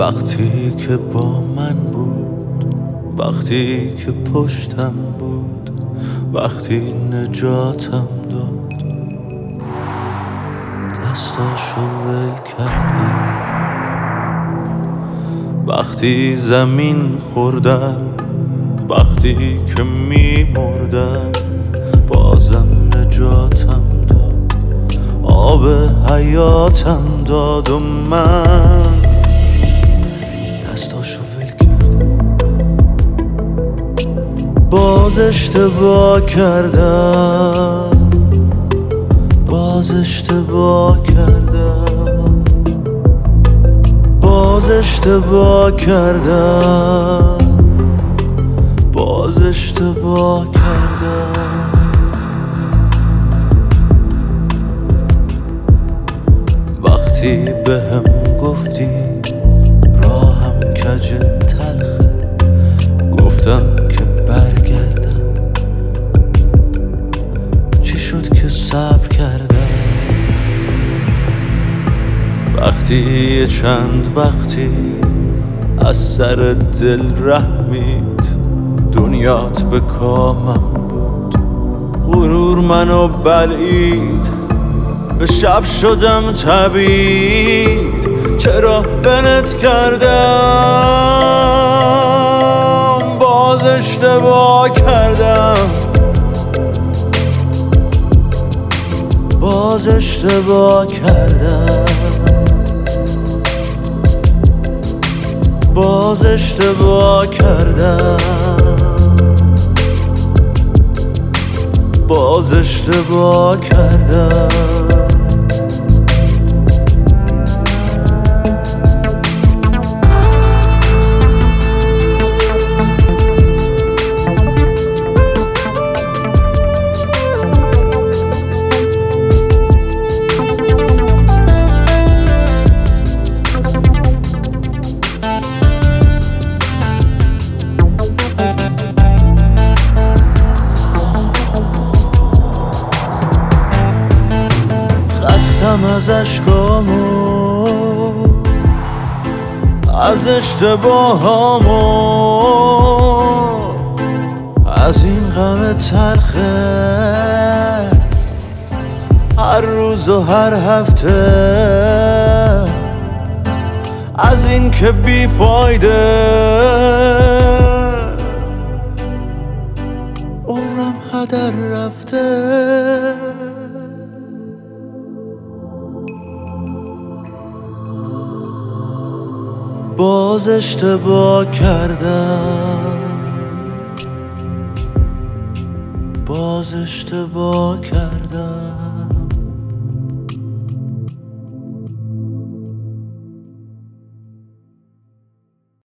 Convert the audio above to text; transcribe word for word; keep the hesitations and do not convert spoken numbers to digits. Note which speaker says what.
Speaker 1: وقتی که با من بود، وقتی که پشتم بود، وقتی نجاتم داد، دستاشو ول کردم. وقتی زمین خوردم، وقتی که میمردم، بازم نجاتم داد، آب حیاتم داد و من دستاشو ول کردم. باز اشتباه کردم، باز اشتباه کردم، باز اشتباه کردم، باز اشتباه کردم. وقتی به هم گفتی راهم کج تلخه، گفتم که برگردم، چی شد که صبر کردم. وقتی چند وقتی از سر دل رحمید، دنیات به کامم بود، غرور منو بلعید، به شب شدم تبید. چرا بنت کردم، باز اشتباه کردم، باز اشتباه کردم، باز اشتباه کردم، باز اشتباه کردم. از اشکامو، از اشتباهامو، از این غم تلخه هر روز و هر هفته، از این که بیفایده عمرم هدر رفته. باز اشتباه کردم، باز اشتباه کردم.